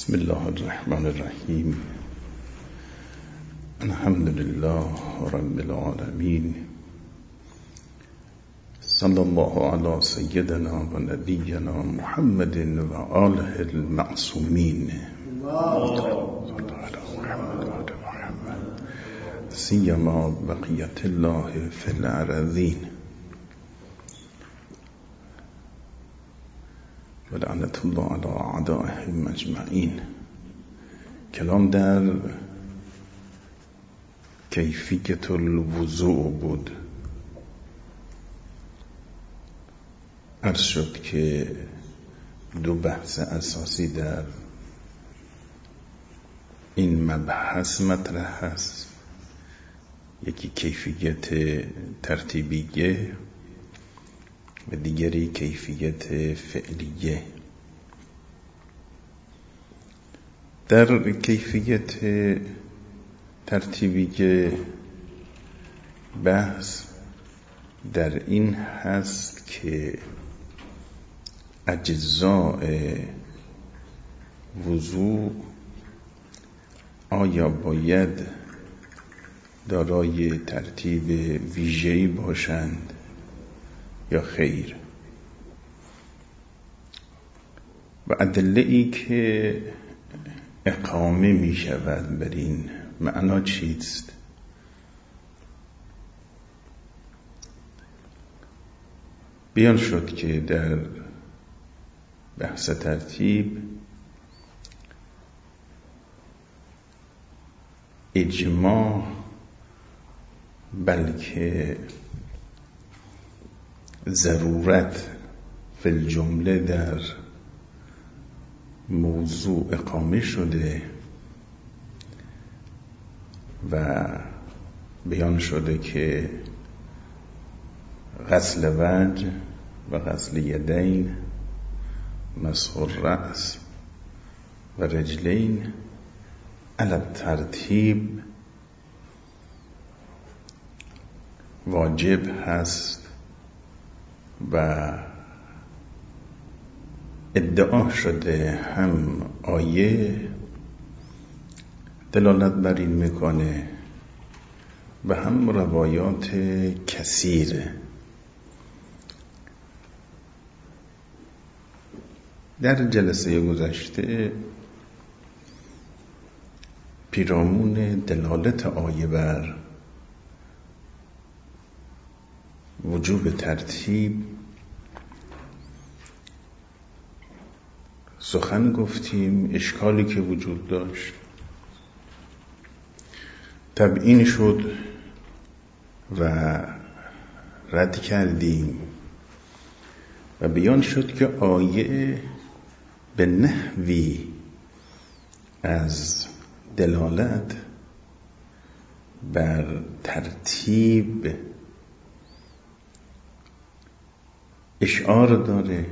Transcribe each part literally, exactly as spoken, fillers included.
بسم الله الرحمن الرحیم. الحمد لله رب العالمین. صلی الله علی سیدنا و نبینا محمد و آله المعصومین. سیما بقیت الله فی الارضین و لعنت الله علی اعدائهم اجمعین. کلام در کیفیت الوضوء بود. عرض شد که دو بحث اساسی در این مبحث مطرح هست. یکی کیفیت ترتیبیه و دیگری کیفیت فعلیه. در کیفیت ترتیبیه بحث در این هست که اجزاء وضوء آیا باید دارای ترتیب ویژه‌ای باشند یا خیر، و ادله‌ای که اقامه می شود بر این معنا چیست. بیان شد که در بحث ترتیب اجماع بلکه ضرورت فی الجمله در موضوع اقامه شده و بیان شده که غسل وجه و غسل یدین، مسح الرأس و رجلین علی ترتیب واجب هست و ادعا شده هم آیه دلالت بر این میکنه و هم روایات کثیره. در جلسه گذشته پیرامون دلالت آیه بر وجوب ترتیب سخن گفتیم. اشکالی که وجود داشت تبیین شد و رد کردیم و بیان شد که آیه به نحوی از دلالت بر ترتیب اشعار داره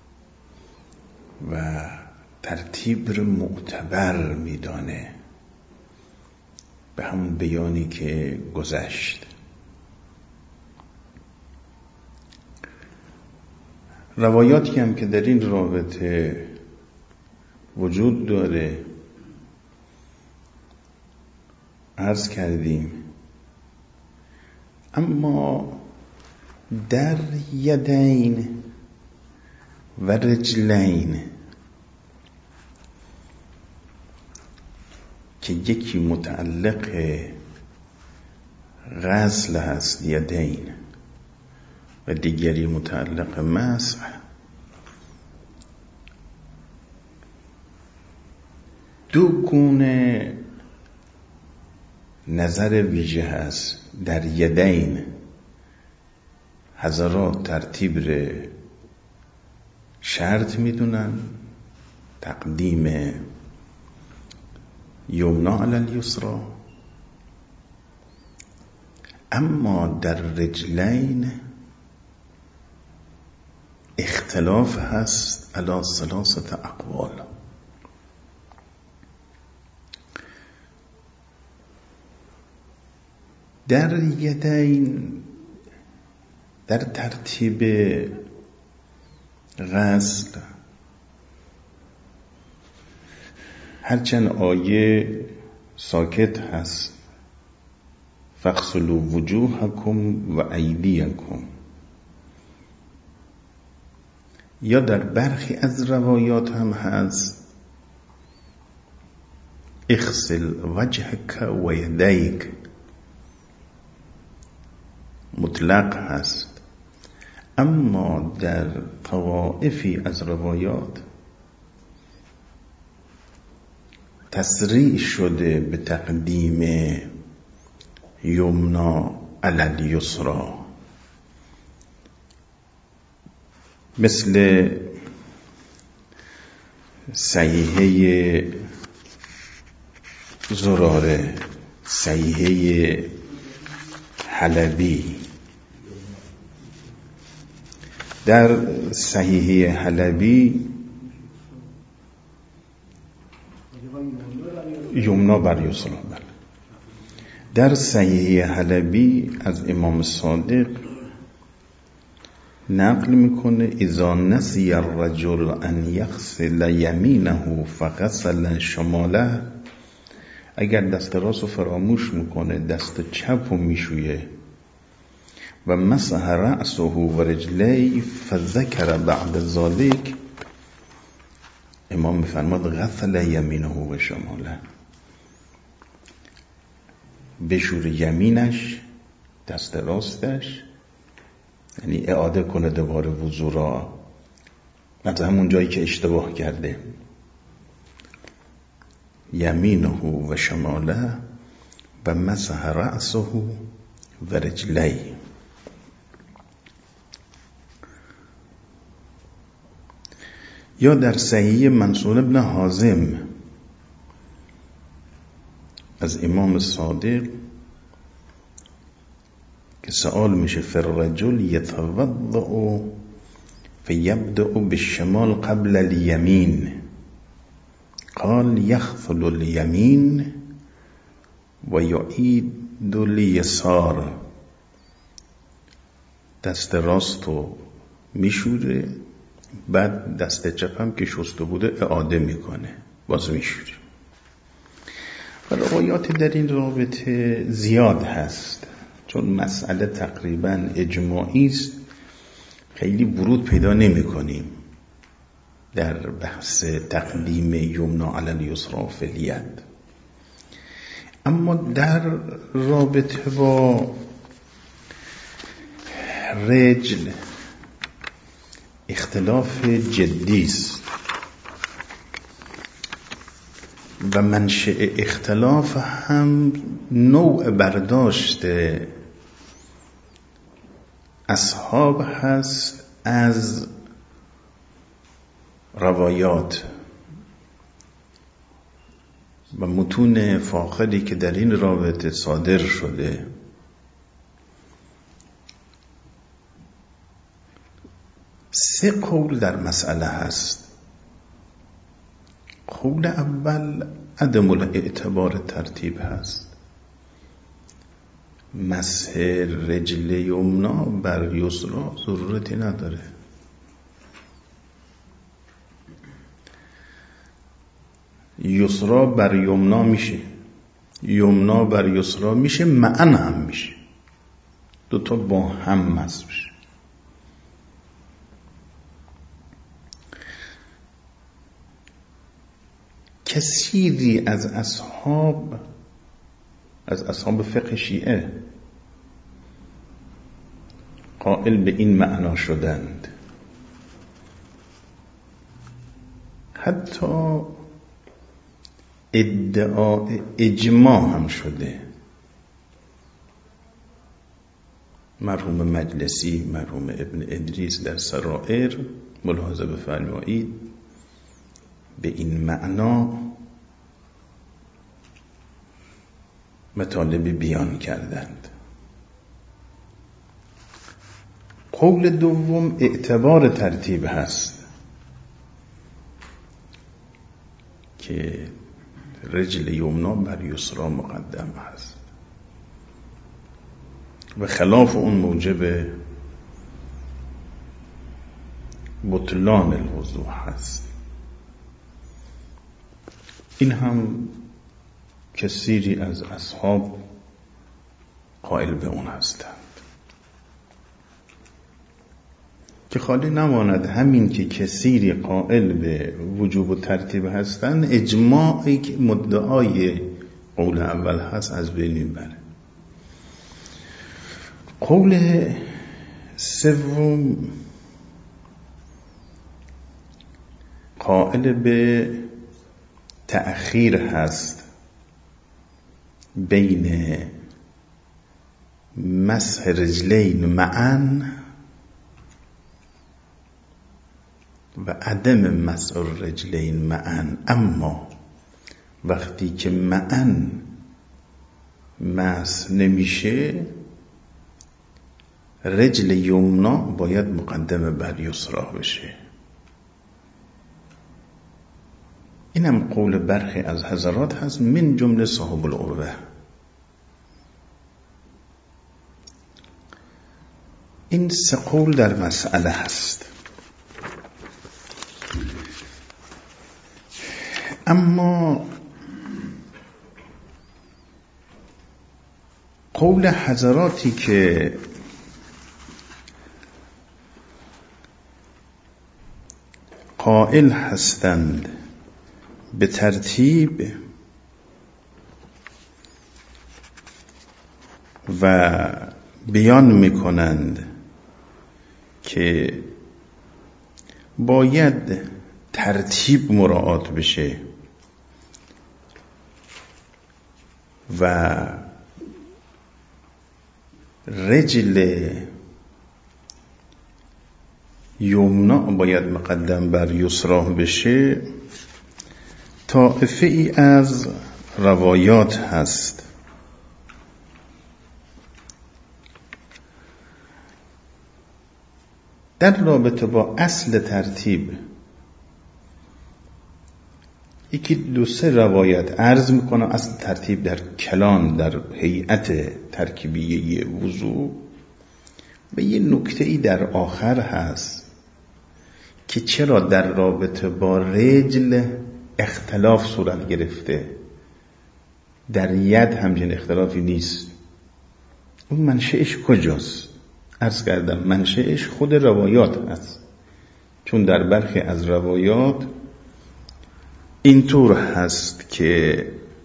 و ترتیب رو معتبر میدانه، به همون بیانی که گذشت. روایاتی هم که در این رابطه وجود داره عرض کردیم، اما در یدین و رجلین که یکی متعلق غسل هست یدین و دیگری متعلق مسح، دو گونه نظر ویژه هست. در یدین حضرات ترتیب رو شرط میدونن، تقدیم یمنا علی الیسرا، اما در رجلین اختلاف هست علی ثلاثه اقوال. در یدین در ترتیب غسل هرچند آیه ساکت هست فاغسلوا وجوهکم و ایدیکم، یا در برخی از روایات هم هست اغسل وجهک و یدیک، مطلق هست. اما در طوائفی از روایات تسریع شده به تقدیم یمنا علی الیسری، مثل صحیحه زراره، صحیحه حلبی. در صحیحه حلبی یمنا بر یسرا، در صحیحه حلبی از امام صادق نقل میکنه اذا نسی الرجل ان یغسل یمینه فغسل شماله، اگر دست راست رو فراموش میکنه دست چپ رو میشویه و مسح رأسه و رجلی فذکر بعد ذلك، امام میفرماد غسل یمینه و شماله، بشور یمینش دست راستش، یعنی اعاده کنه دوباره وضو را از همون جایی که اشتباه کرده، یمینه و شماله و مسح رأسه و رجلی. یا در صحیح منصور ابن حازم از امام صادق که سوال میشه فالرجل یتوضأ فیبدأ بالشمال قبل الیمین، قال یغسل الیمین و یعید الیسار، دست راست رو میشوره بعد دست چپم که شسته بوده اعاده میکنه باز میشوره. و روایات در این رابطه زیاد هست، چون مسئله تقریبا اجماعی است خیلی ورود پیدا نمی کنیم در بحث تقدیم یمنا علی الیسری فی الید. اما در رابطه با رجل اختلاف جدی است و منشأ اختلاف هم نوع برداشت اصحاب هست از روایات و متون فاخری که در این رابطه صادر شده. سه قول در مسئله هست. قول اول عدم الاعتبار ترتیب هست، مسح رجل یمنا بر یسرا ضرورتی نداره. یسرا بر یمنا میشه، یمنا بر یسرا میشه، معن هم میشه، دوتا با هم مسح میشه. کثیری از اصحاب از اصحاب فقه شیعه قائل به این معنا شدند، حتی ادعای اجماع هم شده. مرحوم مجلسی، مرحوم ابن ادریس در سرائر ملاحظه بفرمایید به این معنا مطالب بیان کردند. قول دوم اعتبار ترتیب هست که رجل یمنا بر یسرا مقدم هست و خلاف اون موجب بطلان الوضوء هست. این هم کثیری از اصحاب قائل به اون هستند که خالی نماند همین که کثیری قائل به وجوب و ترتیب هستند، اجماعی که مدعای قول اول هست از بین میبره. قول سوم قائل به تأخیر هست بین مسح رجلین معا و عدم مسح رجلین معا، اما وقتی که معا مسح نمیشه رجل یمنا باید مقدم بر یسرا بشه. اینم قول برخی از حضرات هست من جمله صاحب العروة. این سه قول در مسئله هست. اما قول حضراتی که قائل هستند به ترتیب و بیان میکنند که باید ترتیب مراعات بشه و رجل یمنا باید مقدم بر یسرا بشه، طائفه ای از روایات هست در رابطه با اصل ترتیب. یکی دو سه روایت عرض میکنه اصل ترتیب در کلان، در هیئت ترکیبیه وضو، و یه نکته ای در آخر هست که چرا در رابطه با رجل اختلاف صورت گرفته، در ید همچنین اختلافی نیست. اون منشأش کجاست؟ عرض کردم منشأش خود روایات هست، چون در برخی از روایات اینطور هست که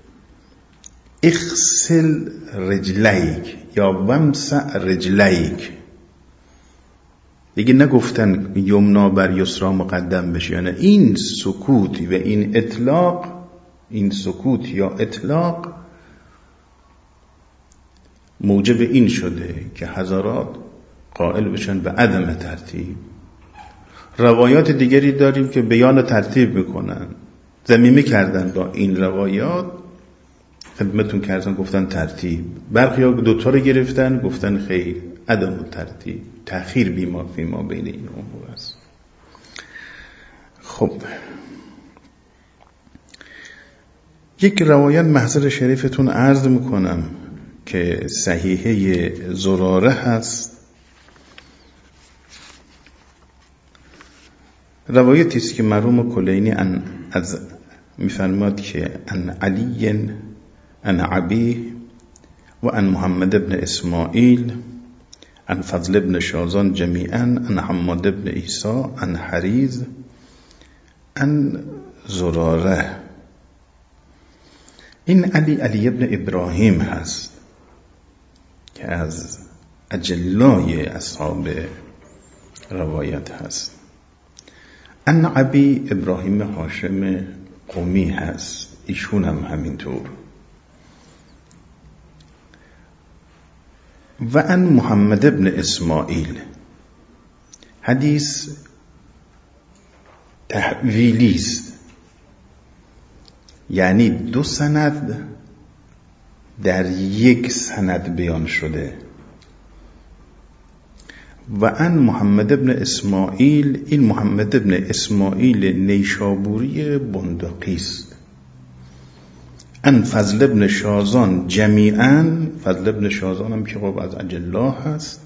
اغسل رجلیک یا ومسح رجلیک، دیگه نگفتن یمنا بر یسرا مقدم بشه. یعنی این سکوت و این اطلاق، این سکوت یا اطلاق موجب این شده که حضرات قائل بشن به عدم ترتیب. روایات دیگری داریم که بیان ترتیب میکنن، ضمیمه کردن با این روایات، خدمتون کردن گفتن ترتیب. برخی ها دوتا رو گرفتن گفتن خیر، عدم ترتیب، تأخیر بیما فیما بین این امور است. خب یک روایت محضر شریفتون عرض میکنم که صحیحه زراره هست. روایتی است که مرحوم کلینی ان از میفرماد که ان علی ان ابی و ان محمد بن اسماعیل ان فضل بن شازان جمیعا ان حماد بن عیسی ان حریز ان زراره. این علی علی ابن ابراهیم هست که از اجلای اصحاب روایت هست. ان ابی ابراهیم هاشم قمی هست، ایشون هم همینطور. و ان محمد ابن اسماعیل، حدیث تحویلی است، یعنی دو سند در یک سند بیان شده. و ان محمد ابن اسماعیل، این محمد ابن اسماعیل نیشابوری بندقی است. ان فضل ابن شازان جمیعا، فضل ابن شازان هم که خب از اجلا هست.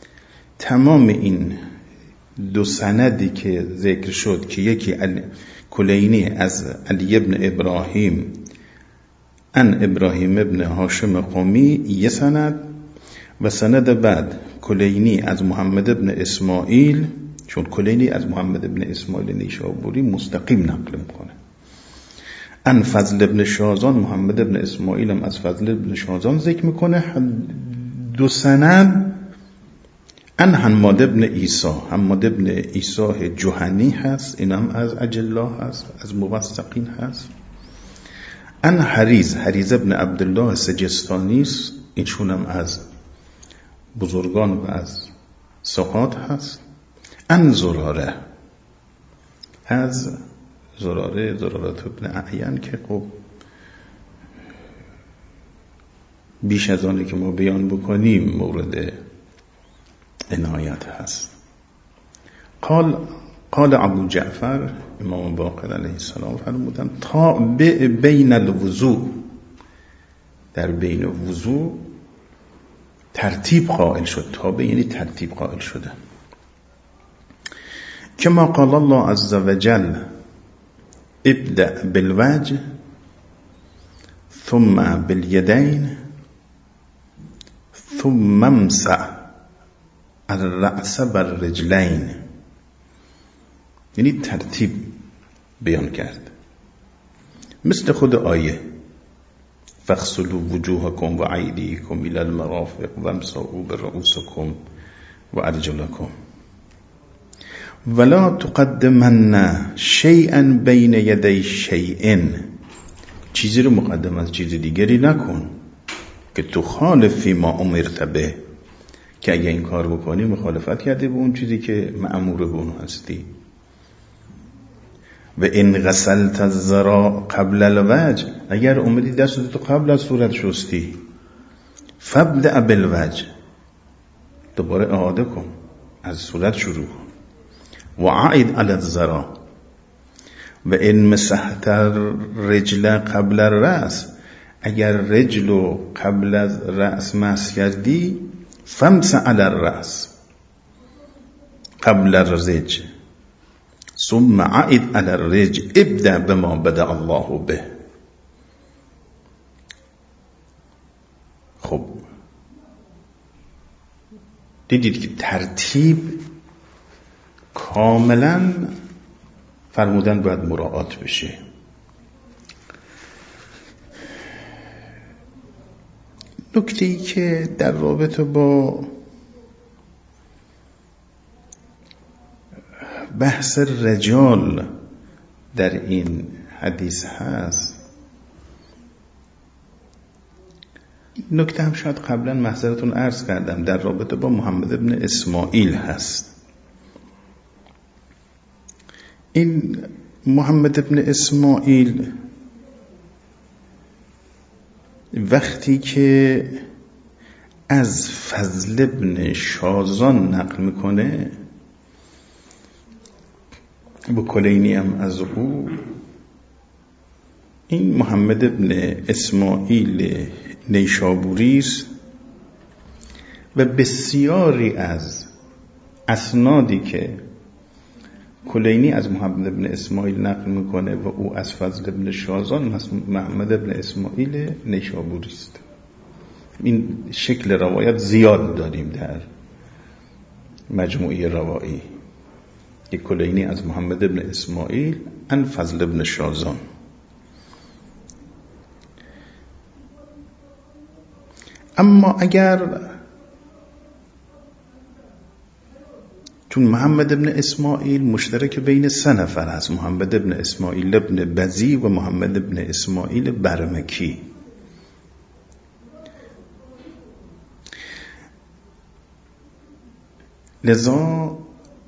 تمام این دو سندی که ذکر شد که یکی کلینی از علی ابن ابراهیم ان ابراهیم ابن هاشم قمی یه سند و سند بعد کلینی از محمد ابن اسماعیل، چون کلینی از محمد ابن اسماعیل نیشابوری مستقیم نقل میکنه. ان فضل ابن شازان، محمد ابن اسماعیل هم از فضل ابن شازان ذکر میکنه. دو سند ان حماد ابن عیسی، حماد ابن عیسی جهنی هست، این هم از اجلا هست، از موثقین هست. ان حریز، حریز ابن عبدالله سجستانی است، اینشون هم از بزرگان و از ثقات هست. ان زراره، از زراره زرارت ابن اعین که خب بیش از آنه که ما بیان بکنیم مورد عنایت هست. قال قال ابو جعفر، امام باقر علیه السلام فرمودن تابع بین الوضوء، در بین وضوء ترتیب قائل شد. تابع یعنی ترتیب قائل شده. کما قال الله عز وجل ابدأ بالوجه ثم بالیدین ثم امسح الرأس بالرجلین، یعنی ترتیب بیان کرد، مثل خود آیه فاغسلوا وجوهکم و ایدیکم الی المرافق وامسحوا برؤوسکم و ارجلکم ولا تقدمن شیئا بین یدی شیء، چیزی رو مقدم از چیز دیگری نکن که تخالف فی ما امرت به، که اگه این کار بکنی مخالفت کرده به اون چیزی که مأمور به اون هستی. و ان غسلت الذراع قبل الوجه، اگر اومدی دستتو قبل از صورت شستی، فابدأ بالوجه، دوباره اعاده کن، از صورت شروع کن. و عید علی الذراع و ان مسحت الرجل قبل الرأس، اگر رجلو قبل از رأس مسح کردی، فامسح علی الرأس قبل الرجل ثم عید علی الرجل ابدأ بما بدأ الله به. خب دیدید که ترتیب کاملا فرمودن باید مراعات بشه. نکته‌ای که در رابطه با بحث رجال در این حدیث هست، نکته هم شاید قبلا محضرتون عرض کردم، در رابطه با محمد ابن اسماعیل هست. این محمد ابن اسماعیل وقتی که از فضل ابن شازان نقل میکنه، با کلینی هم از او، این محمد ابن اسماعیل نیشابوری است و بسیاری از اسنادی که کلینی از محمد ابن اسماعیل نقل میکنه و او از فضل ابن شازان، محمد ابن اسماعیل نیشابوری است. این شکل روایت زیاد داریم در مجموعه روایی که کلینی از محمد ابن اسماعیل ان فضل ابن شازان. اما اگر چون محمد ابن اسماعیل مشترک بین سه نفر هست، محمد ابن اسماعیل ابن بزی و محمد ابن اسماعیل برمکی، لذا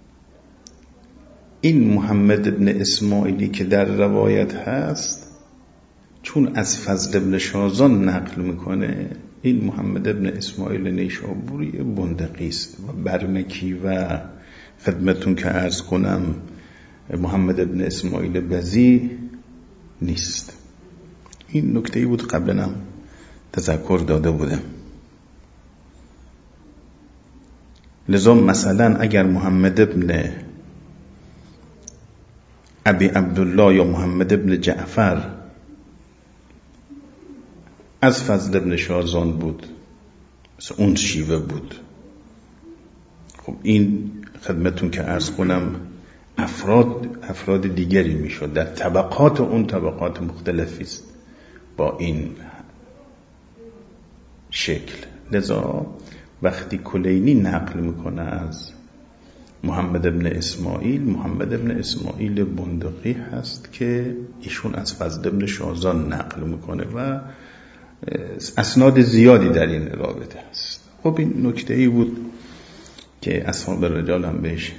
این محمد ابن اسماعیلی که در روایت هست، چون از فضل ابن شازان نقل میکنه، این محمد ابن اسماعیل نیشابوری بندقی است و برمکی و خدمتون که عرض کنم محمد ابن اسماعیل بزی نیست. این نکته‌ای بود قبلا تذکر داده بودم. لذا مثلا اگر محمد ابن ابی عبدالله یا محمد ابن جعفر از فضل ابن شازان بود، مثل اون شیوه بود. خب این خدمتون که عرض کنم افراد افراد دیگری میشد، در طبقات اون طبقات مختلفی است با این شکل. لذا وقتی کلینی نقل میکنه از محمد ابن اسماعیل، محمد ابن اسماعیل بندقی هست که ایشون از فضل ابن شازان نقل میکنه و اسناد زیادی در این رابطه هست. خب این نکته ای بود که اصحاب رجال هم بهش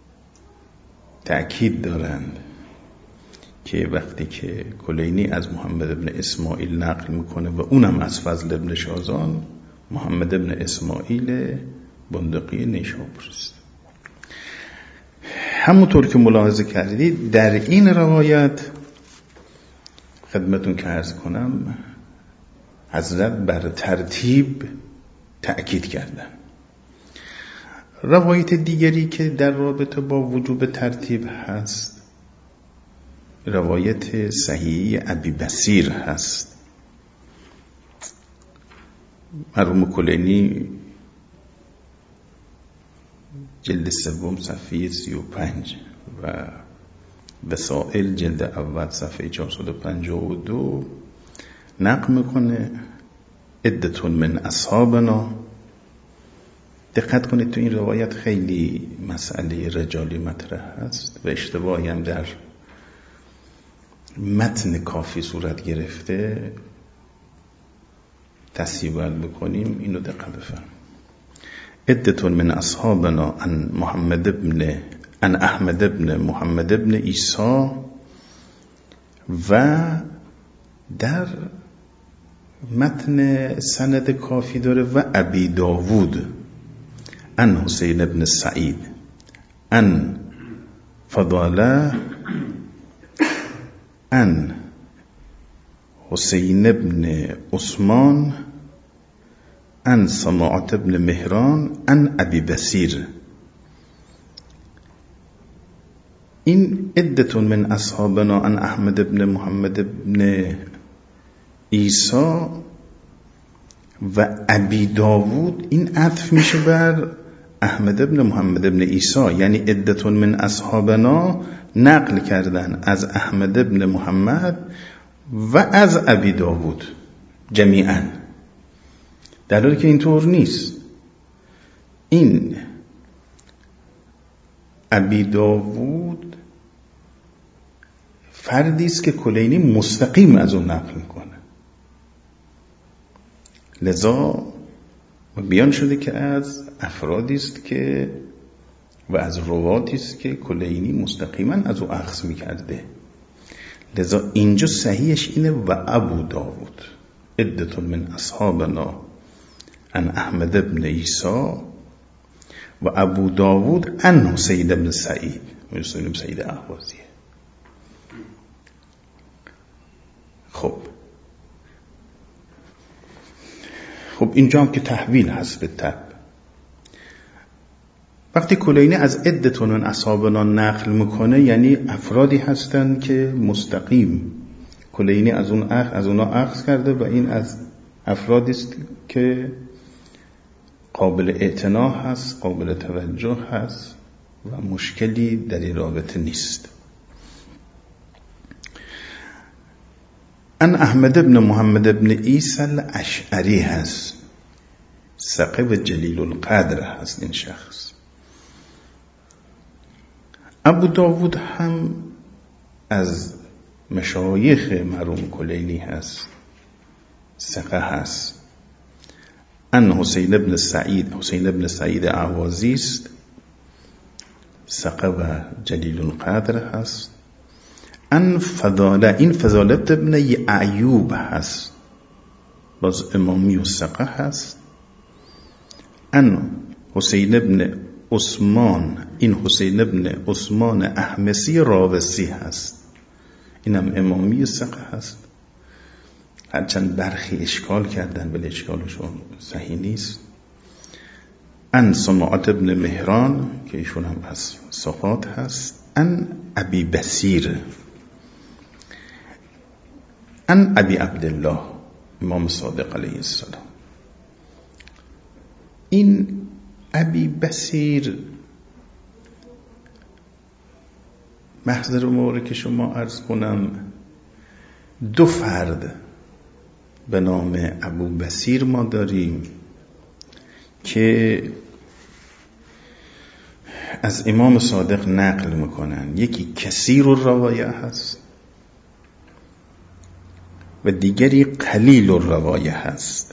تأکید دارند که وقتی که کلینی از محمد ابن اسماعیل نقل میکنه و اونم از فضل ابن شازان، محمد ابن اسماعیل بندقی نیشابوری است. همونطور که ملاحظه کردید در این روایت خدمتون که عرض کنم حضرت بر ترتیب تأکید کردن. روایت دیگری که در رابطه با وجوب ترتیب هست روایت صحیح ابی بصیر هست. مرحوم کلینی جلد سوم صفحه سی و پنج و وسائل جلد اول صفحه چهارصد و پنجاه و دو نقل میکنه عدتون من اصحابنا. دقت کنید تو این روایت خیلی مسئله رجالی مطرح هست و اشتباهی هم در متن کافی صورت گرفته. تصحیح باید بکنیم، اینو دقت بفرمایید. عدتون من اصحابنا ان محمد ابن ان احمد ابن محمد ابن عیسی و در متن سند کافی داره و ابی داوود ان حسین ابن سعید ان فضاله ان حسین ابن عثمان ان سماعت ابن مهران ان ابی بصیر. این عدتون من اصحابنا ان احمد ابن محمد ابن عیسی و ابی داوود، این عطف میشه بر احمد ابن محمد ابن عیسی، یعنی عدتون من اصحابنا نقل کردن از احمد ابن محمد و از ابی داوود جمیعاً، در حالی که اینطور نیست. این ابی داوود فردی است که کلینی مستقیم از اون نقل میکنه، لذا بیان شده که از افرادی است که و از رواتی است که کلینی مستقیما از او اخذ میکرده. لذا اینجا صحیحش اینه و ابو داوود عدتون من اصحابنا ان احمد ابن عیسی و ابو داوود ان حسین ابن سعید حسین ابن سعید اهوازیه. خب خب اینجا هم که تحویل هست به تب. وقتی کلینی از عدتون من اصحابنا نقل میکنه یعنی افرادی هستند که مستقیم کلینی از اون اخ از اونا اخذ کرده و این از افرادی است که قابل اعتنا هست، قابل توجه هست و مشکلی در این رابطه نیست. ان احمد ابن محمد ابن عیسی الاشعری هست، ثقه و جلیل القدر هست این شخص. ابو داوود هم از مشایخ مرحوم کلینی هست، ثقه هست. ان حسین ابن سعید حسین ابن سعید اهوازی است، ثقه و جلیل القدر هست. ان فضاله این فضالت ابن ایوب هست، باز امامی و ثقه هست. ان حسین ابن عثمان این حسین ابن عثمان احمسی راوسی هست، اینم امامی و ثقه هست. هرچند برخی اشکال کردن ولی اشکالشون صحیح نیست. ان سماعت ابن مهران که ایشون هم از ثقات هست. ان ابی بصیر ان ابی عبدالله امام صادق علیه السلام. این ابی بصیر محضر موارد که شما عرض کنم، دو فرد به نام ابو بصیر ما داریم که از امام صادق نقل میکنن. یکی کثیر الروایه هست و دیگری قلیل الروایه هست.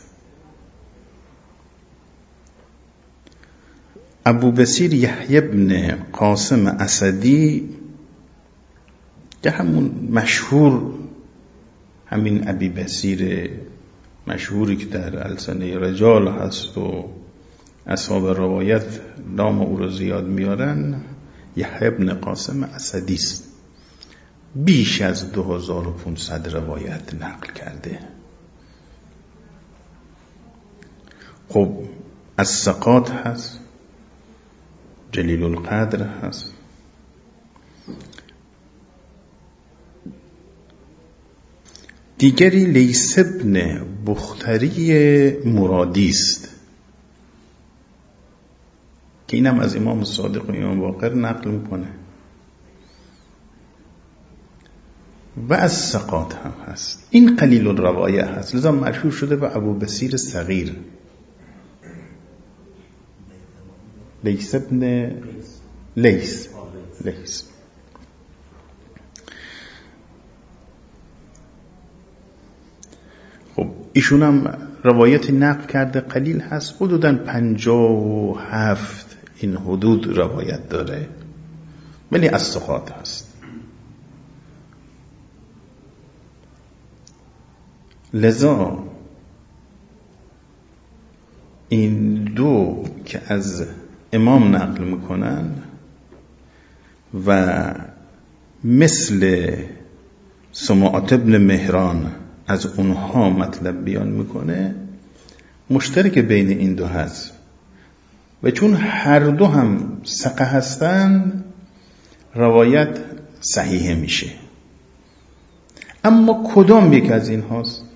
ابو بصیر یحیی بن قاسم اسدی که همون مشهور، همین ابی بصیر مشهوری که در السنه رجال هست و اصحاب روایت نام او رو زیاد میارن، یحیی بن قاسم اسدی است. بیش از دو هزار و پانصد روایت نقل کرده. خب از ثقات هست، جلیل القدر هست. دیگری لیث بن بختری مرادی است که اینم از امام صادق و امام باقر نقل میکنه و از ثقات هم هست. این قلیل الروایه هست، لذا مشهور شده به ابو بصیر صغیر. لیث بن لیث لیث خب ایشون هم روایت نقل کرده، قلیل هست، حدوداً پنجاه و هفت این حدود روایت داره، ولی از ثقات هست. لذا این دو که از امام نقل میکنن و مثل سماعت ابن مهران از اونها مطلب بیان میکنه، مشترک بین این دو هست و چون هر دو هم ثقه هستن روایت صحیحه میشه. اما کدام یک از این هاست؟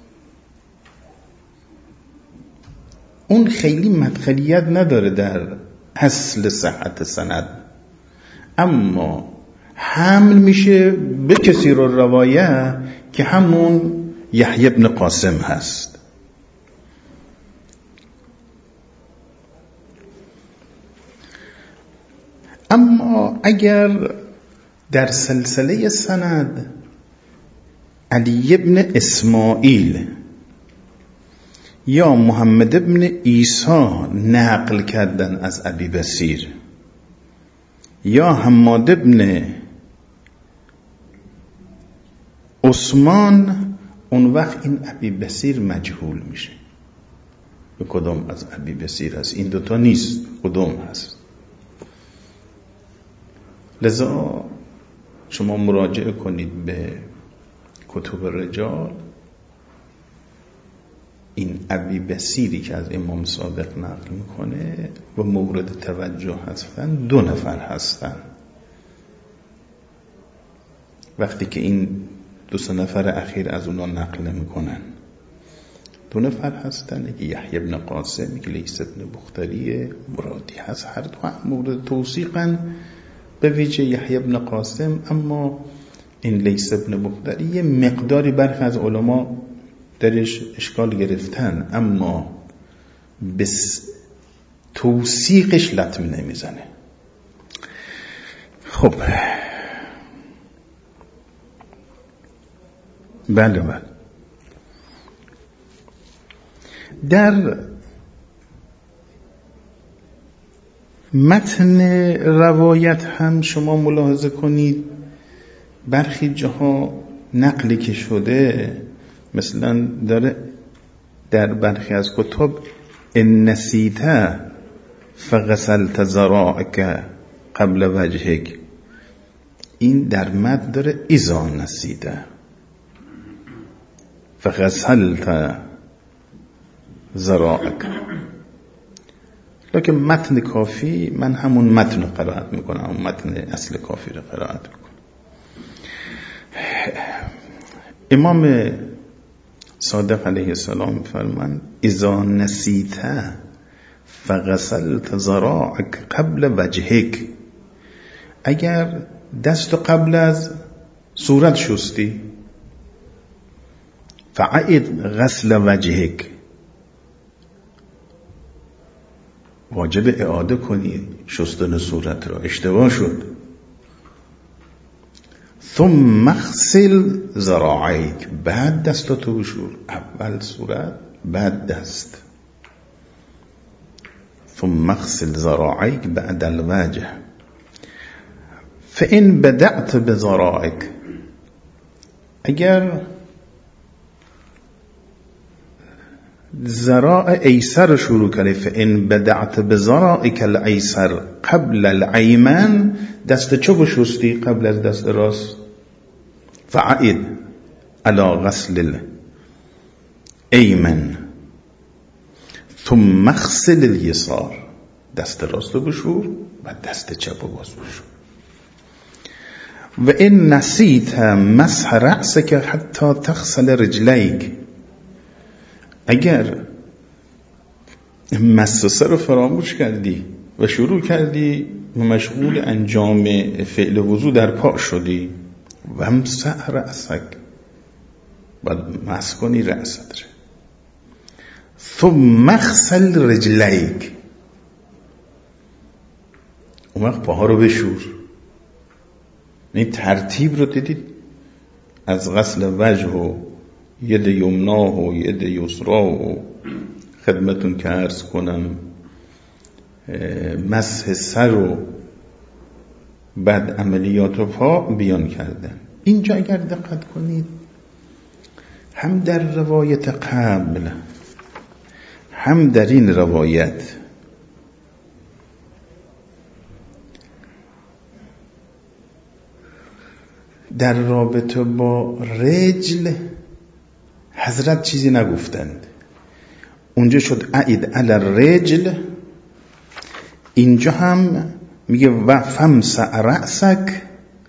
اون خیلی مدخلیت نداره در اصل صحت سند، اما حمل میشه به کثیر الروایه که همون یحیی بن قاسم هست. اما اگر در سلسله سند علی بن اسماعیل یا محمد بن عیسی نقل کردن از ابی بصیر یا حماد بن عثمان، اون وقت این ابی بصیر مجهول میشه به کدام از ابی بصیر هست. این دوتا نیست، کدام هست. لذا شما مراجعه کنید به کتب رجال. این ابی بصیری که از امام صادق نقل میکنه و مورد توجه هستن دو نفر هستن. وقتی که این دو سه نفر اخیر از اونا نقل نمیکنن، دو نفر هستن، که یحیی بن قاسم، که لیث بن بختری مرادی هست. هر دو هم مورد توثیقن، به ویژه یحیی بن قاسم. اما این لیث بن بختری یه مقداری برخی از علما درش اشکال گرفتن، اما به توثیقش لطم نمیزنه. خب بله بله در متن روایت هم شما ملاحظه کنید برخی جاها نقلی که شده، مثلا داره در برخی از کتب ان نسیت فغسلت ذراعک قبل وجهک، این در متن داره اذا نسیت فغسلت ذراعک، لکن متن کافی من همون متن رو قرائت میکنم، همون متن اصل کافی رو قرائت میکنم. امام صادق علیه السلام فرمان اذا نسیت فغسلت ذراعک قبل وجهک، اگر دست قبل از صورت شستی فعید غسل وجهک، واجب اعاده کنی شستن صورت را، اشتباه شد. ثم اغسل ذراعیک، بعد دستاتو بشور، اول صورت بعد دست. ثم اغسل ذراعیک بعد الوجه فإن بدأت بذراعیک، اگر ذراع ایسر شروع کردی، فإن بدأت بذراعیک الایسر قبل الایمن، دست چپ شستی قبل از دست راست، فعید علی غسل الایمن ثم اغسل الیسار، دست راست رو بشور و دست چپ رو باز بشور. و این نسیت مسح رأسک حتی تغسل رجلیک، اگر مس سر رو فراموش کردی و شروع کردی مشغول انجام فعل وضو در پا شدی، و امسح رأسک، باید مسح کنی رأست رو. ثم اغسل رجلیک، اون وقت پاها رو بشور. این ترتیب رو دیدید از غسل وجه و ید یمنا و ید یسرا و خدمتون که عرض کنم مسح سر و بعد عملیات پا بیان کردن. اینجا اگر دقت کنید هم در روایت قبل هم در این روایت در رابطه با رجل حضرت چیزی نگفتند. اونجا شد اعید علی الرجل، اینجا هم میگه و فمسح رأسک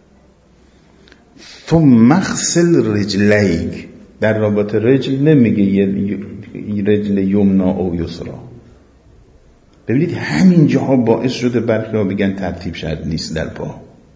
ثم اغسل رجلیک. در رابطه رجل نمیگه رجل یمنا او یسرا. ببینید همین جاها باعث شده برخی ها بگن ترتیب شرط نیست در پا.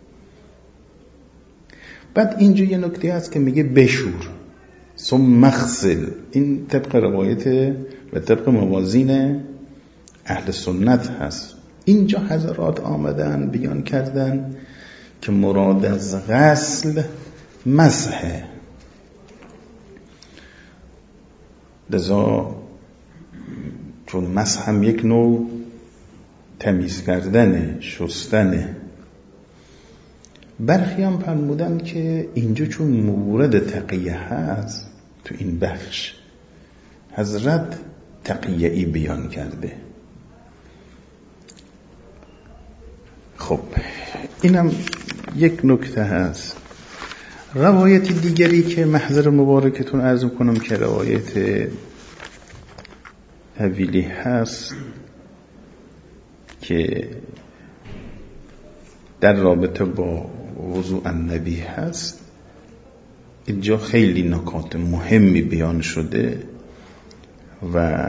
بعد اینجا یه نکته هست که میگه بشور ثم اغسل، این طبق روایت و طبق موازین اهل سنت هست. اینجا حضرات آمدن بیان کردن که مراد از غسل مسحه، لذا چون مسح هم یک نوع تمیز کردنه، شستنه. برخی هم فرمودن که اینجا چون مورد تقیه هست تو این بخش حضرت تقیه ای بیان کرده. خب اینم یک نکته هست. روایت دیگری که محضر مبارکتون عرض کنم که روایت حویلی هست که در رابطه با وضوء النبی هست. اینجا خیلی نکات مهمی بیان شده و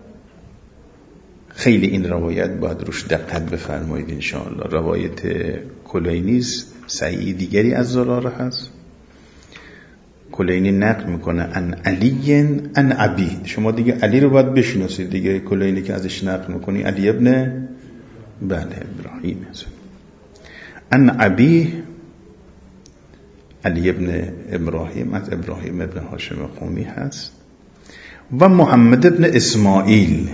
خیلی این روایت باید روش دقت بفرمایید انشاءالله. روایت کلینی صحیح دیگری از زراره هست. کلینی نقل میکنه ان علی ان ابی. شما دیگه علی رو باید بشناسید دیگه. کلینی که ازش نقل میکنی علی ابن بله ابراهیم هست. ان ابی علی ابن ابراهیم از ابراهیم ابن هاشم قومی هست و محمد ابن اسماعیل.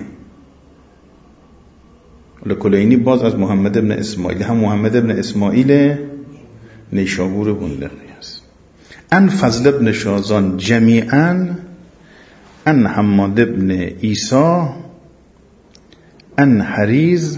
کلینی باز از محمد ابن اسماعیل، هم محمد ابن اسماعیل نیشابور بندقی است. ان فضل ابن شازان جمیعا ان حماد ابن عیسی ان حریز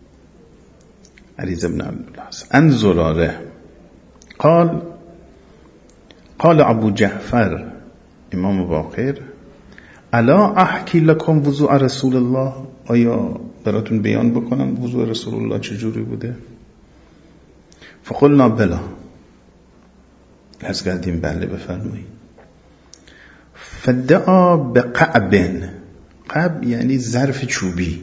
حریز ابن عبدالله ان زراره قال قال ابو جعفر امام باقر الا احکی لکم وضوء رسول الله، آیا براتون بیان بکنم وضوء رسول الله چجوری بوده؟ فقلنا بلا، از کردیم بله بفرمایید. فدعا به قعب، قعب یعنی ظرف چوبی،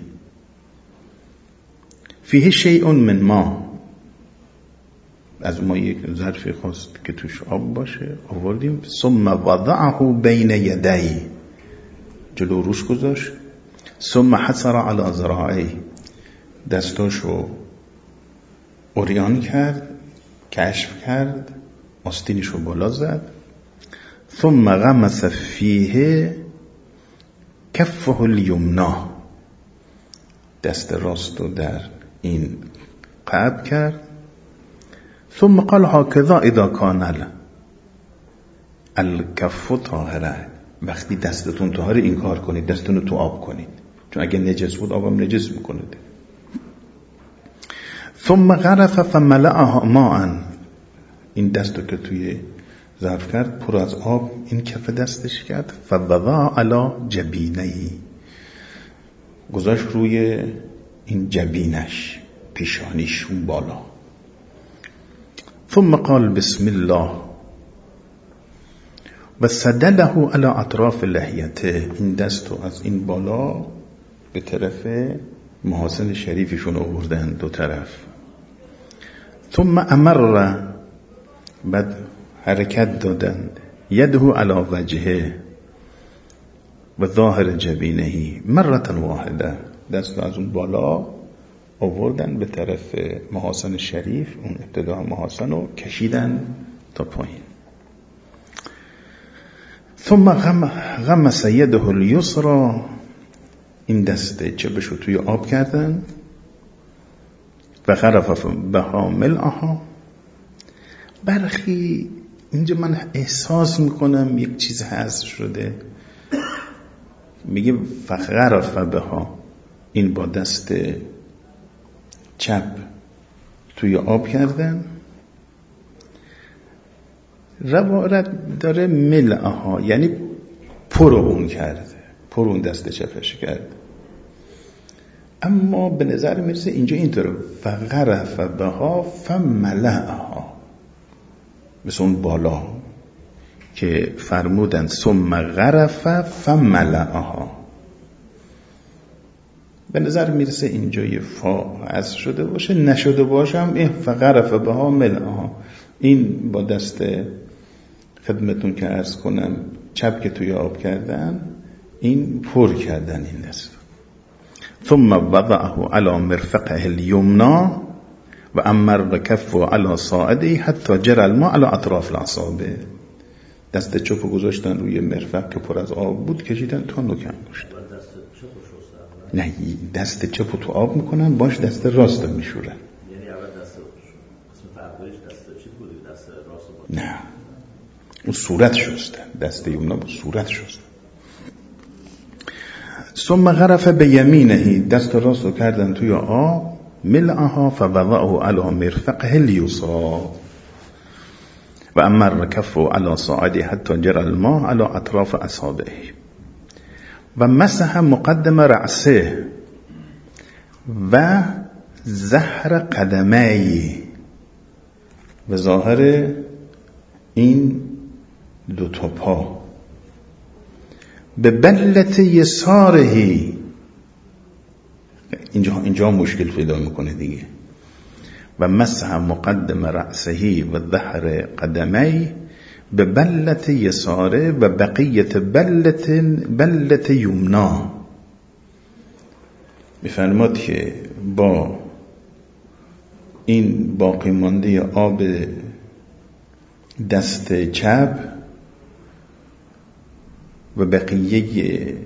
فیه شیء من ما، از ما یک ظرفی خواست که توش آب باشه، آوردیم. ثم وضعه بین یدی، جلو روش گذاشت. ثم حصر علی ذراعی، دستاشو اوریان کرد، کشف کرد، آستینشو بالا زد. ثم غمس فیه کفه الیمنا، دست راستو در این قعب کرد. ثم قال هكذا اذا كان الكف طاهره، وقتی دستتون طاهره این کار کنید، دستتون رو تو آب کنید، چون اگه نجس بود آبم نجس میکنه. ثم غرف فملأها ماء، این دستو که توی ظرف کرد پر از آب این کف دستش کرد. فوضع علی جبینه، گذاشت روی این جبینش، پیشانیش اون بالا. ثم قال بسم الله و سدله علی اطراف لحیته، این دستو از این بالا به طرف محاسن شریفشون آوردن دو طرف. ثم امر، بعد حرکت دادند، یده علی وجهه و ظاهر جبینه مرة واحده، دستو از اون بالا آوردن به طرف محاسن شریف، اون ابتدا محاسن رو کشیدن تا پایین. ثم غم غمس یده الیسرى، این دست چپشو توی آب کردن. و غرف بها ملئها، برخی اینجا من احساس میکنم یک چیز حذف شده، میگه فغرف بها، این با دست چپ توی آب کردن. روایت داره ملئها یعنی پر اون کرده، پر اون دست چپش کرد. اما به نظر میرسه اینجا اینطوره فغرف بها فملئها، مثل اون بالا که فرمودن ثم غرف فملئها. به نظر میرسه اینجا یه فا از شده باشه، نشده باشه هم این فغرف بها ملئها، این با دست خدمتون که عرض کنم چپ که توی آب کردن، این پر کردن این دست. ثم وضعه على مرفقه الیمنا و امر کفه على صاعده حتی جرى الماء على اطراف الاصابع، دست چپو گذاشتن روی مرفق که پر از آب بود، کشیدن تا نوک انگشت. نه، دست چپو تو آب میکنن، باش دست راست رو میشورن. یعنی اول دست قسم فرقش دست چی بود؟ دست راست بود؟ نه، اون صورت شستن، دست یمنا بود صورت شستن. ثم غرف به یمینه، دست راست رو کردن توی آب. ملئها فوضعه علی مرفقه الیسری و امر کفه علی صاعده حتی جرى الماء علی اطراف اصابعه و مسح مقدم رأسه و ظهر قدمه، و ظاهر این دو تا پا. به بلت یساره، اینجا اینجا مشکل پیدا میکنه دیگه. و مسح مقدم رأسه و ظهر قدمه به بلت یساره و بقیت بلت بلت یمنا. میفرماد که با این باقی مانده آب دست چپ و بقیه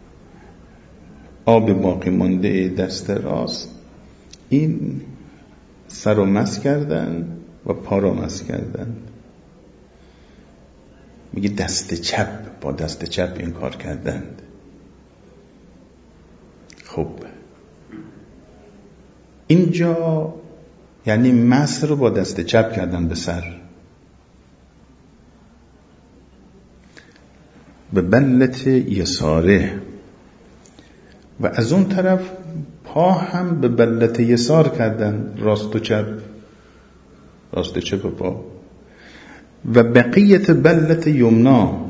آب باقی مانده دست راست، این سر رو مس کردن و پا رو مس کردن. میگه دست چپ با دست چپ این کار کردند. خب اینجا یعنی مس رو با دست چپ کردن به سر. به بلت یساره و از اون طرف پا هم به بلت یسار کردن، راست و چپ، راست و چپ پا، و بقیت بلت یمنا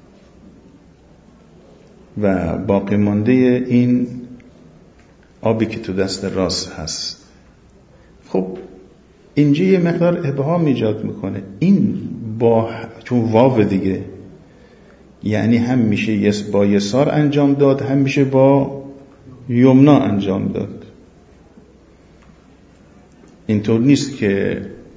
و باقی مانده این آبی که تو دست راست هست. خب اینجا یه مقدار ابهام ایجاد میکنه. این با چون واو دیگه، یعنی هم میشه با یسار انجام داد، هم میشه با یمنا انجام داد. اینطور نیست که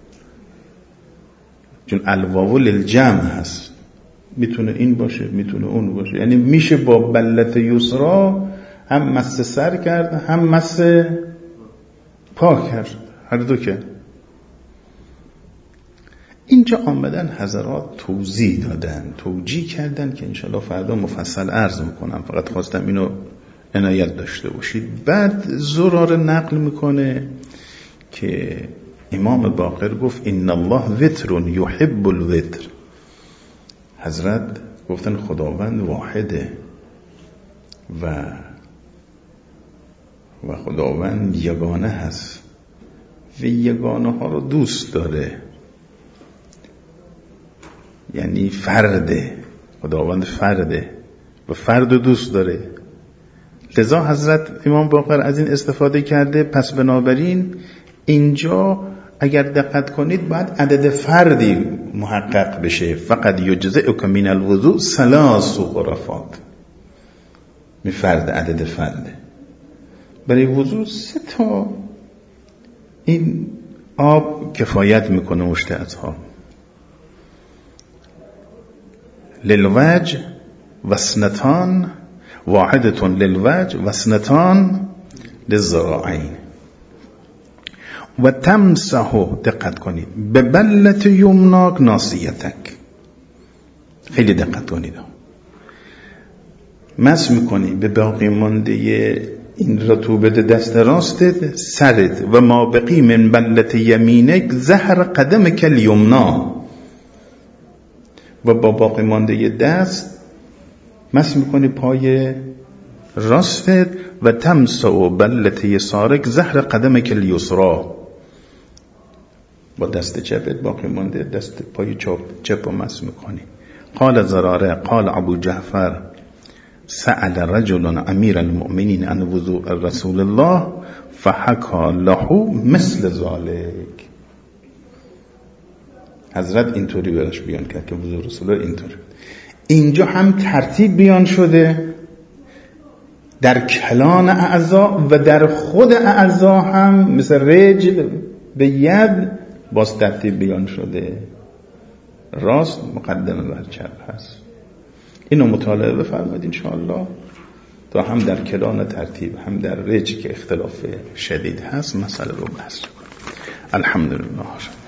چون الواو للجمع هست، میتونه این باشه میتونه اون باشه، یعنی میشه با بلت یسرا هم مس سر کرد هم مس پا کرد، هر دو کرد. اینجا آمدن حضرات توضیح دادن، توجیه کردن که انشاءالله فردا مفصل عرض میکنم، فقط خواستم اینو عنایت داشته باشید. بعد زرار نقل میکنه که امام باقر گفت ان الله وتر یحب الوتر. حضرت گفتن خداوند واحده و و خداوند یگانه هست و یگانه ها رو دوست داره، یعنی فرده، خداوند فرده و فرد رو دوست داره. لذا حضرت امام باقر از این استفاده کرده. پس بنابراین اینجا اگر دقت کنید باید عدد فردی محقق بشه. فقط یجزئک من الوضوء ثلاث غرفات، می فرد عدد فرده. برای وضوء سه تا این آب کفایت میکنه مشتعتها. للوجه وسنتان، واحدتون للوجه وسنتان للذراعین. و تمسحو، دقت کنید، به بلت یمناک ناصیتک، خیلی دقت کنید، مس میکنی به باقی مانده این رطوبت دست راستت سرت و ما بقی من بلت یمینک زهر قدمک الیمنا، و با باقی مانده دست مس میکنی پای راستت و تمسحو بلت یسارک زهر قدمک الیسرا، با دست چپت باقی مانده دست پای چپ چپ مس میکنی. قال زراره قال ابو جعفر سأل رجل امیر المؤمنین عن وضوء رسول الله فحكى له مثل ذلك. حضرت اینطوری براش بیان کرد که وضوء رسول الله اینطوری. اینجا هم ترتیب بیان شده در کلان اعضا و در خود اعضا هم، مثل رجل به ید باز ترتیب بیان شده، راست مقدم بر چپ هست. اینو مطالعه بفرمایید انشاءالله تا هم در کلان ترتیب هم در رجل که اختلاف شدید هست مسئله رو بحث کنیم. الحمدلله.